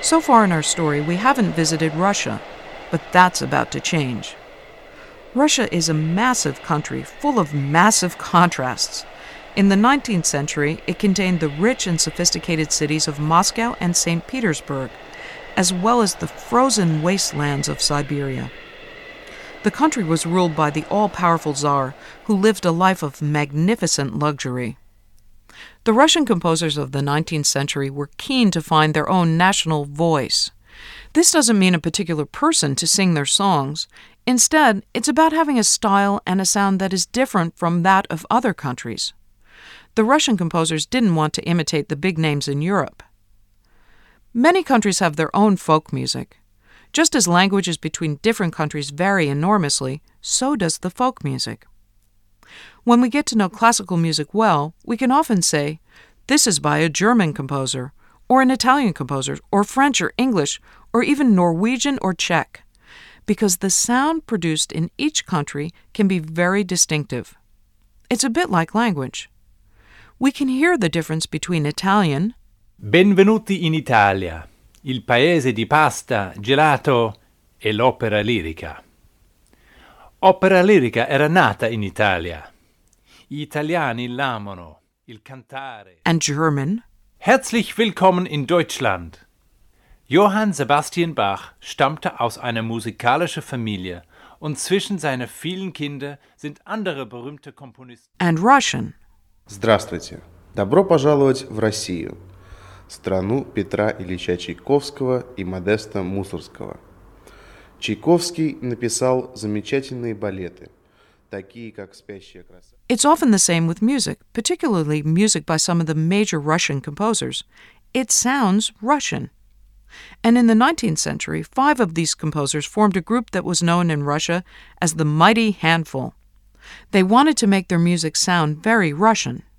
So far in our story, we haven't visited Russia, but that's about to change. Russia is a massive country full of massive contrasts. In the 19th century, it contained the rich and sophisticated cities of Moscow and St. Petersburg, as well as the frozen wastelands of Siberia. The country was ruled by the all-powerful Tsar, who lived a life of magnificent luxury. The Russian composers of the 19th century were keen to find their own national voice. This doesn't mean a particular person to sing their songs. Instead, it's about having a style and a sound that is different from that of other countries. The Russian composers didn't want to imitate the big names in Europe. Many countries have their own folk music. Just as languages between different countries vary enormously, so does the folk music. When we get to know classical music well, we can often say, this is by a German composer, or an Italian composer, or French or English, or even Norwegian or Czech, because the sound produced in each country can be very distinctive. It's a bit like language. We can hear the difference between Italian, Benvenuti in Italia, il paese di pasta, gelato e l'opera lirica. Opera lirica era nata in Italia. Gli italiani l'amano, il cantare. And German, Herzlich willkommen in Deutschland. Johann Sebastian Bach stammte aus einer musikalischen Familie und zwischen seinen vielen Kindern sind andere berühmte Komponisten. and Russian. Здравствуйте! Добро пожаловать в Россию, страну Петра Ильича Чайковского и Модеста Мусоргского. Чайковский написал замечательные балеты, такие как «Спящая красавица». It's often the same with music, particularly music by some of the major Russian composers. It sounds Russian. And in the 19th century, 5 of these composers formed a group that was known in Russia as the Mighty Handful. They wanted to make their music sound very Russian.